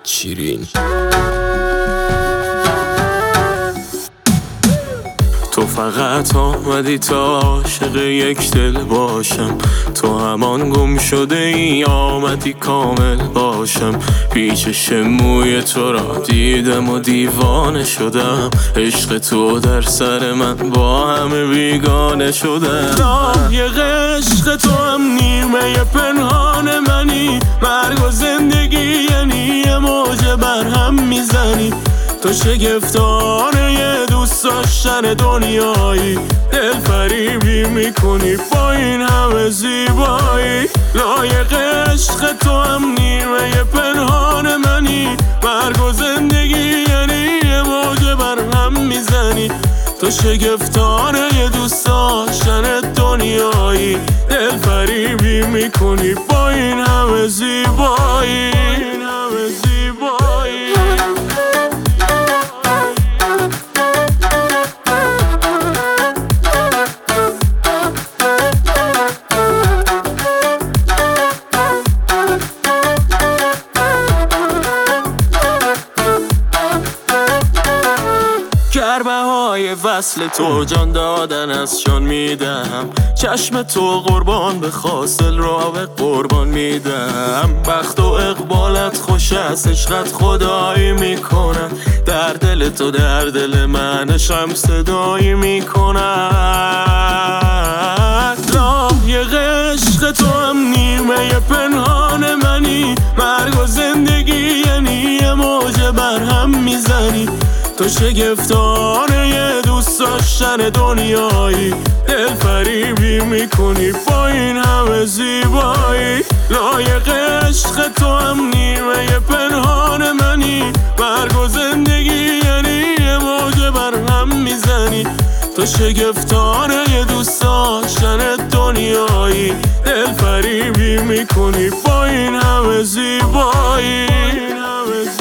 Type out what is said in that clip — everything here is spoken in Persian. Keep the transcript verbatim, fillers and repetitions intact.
شیرین. تو فقط آمدی تا عاشق یک دل باشم، تو همان گم شده ای آمدی کامل باشم. پیچش موی تو را دیدم و دیوانه شدم، عشق تو در سر من با همه بیگانه شدم. لایق عشق تو هم نیمه پنهان منی، مرگ و زندگی یعنی یه موجه بر هم میزنی. تو شگفتانه یه دوست داشتن دنیایی، دل فریبی میکنی با این همه زیبایی. لایق عشق تو هم نیمه پنهان منی، مرگ و زندگی یعنی یه موجه بر هم میزنی. تو شگفتانه یه دوست داشتن دنیایی، دل فریبی میکنی با این همه زیبایی. گربه های وصل تو جان دادن از جان میدم، چشم تو قربان به حاصل را به قربان میدم. بخت و اقبالت خوش است، عشقت خدایی میکنم، در دل تو در دل من شم صدایی میکنم. لایق عشق تو هم نیمه پنهان منی، مرگ و زندگی یعنی یه موجه بر هم میزنی. تو شگفتانه یه دوست داشتن دنیایی، دل فریبی میکنی با این همه زیبایی. لایق عشق تو هم نیمه پنهان منی، مرگ و زندگی یعنی یه موجه بر هم میزنی. تو شگفتانه یه دوست داشتن دنیایی، دل فریبی میکنی با این همه زیبایی.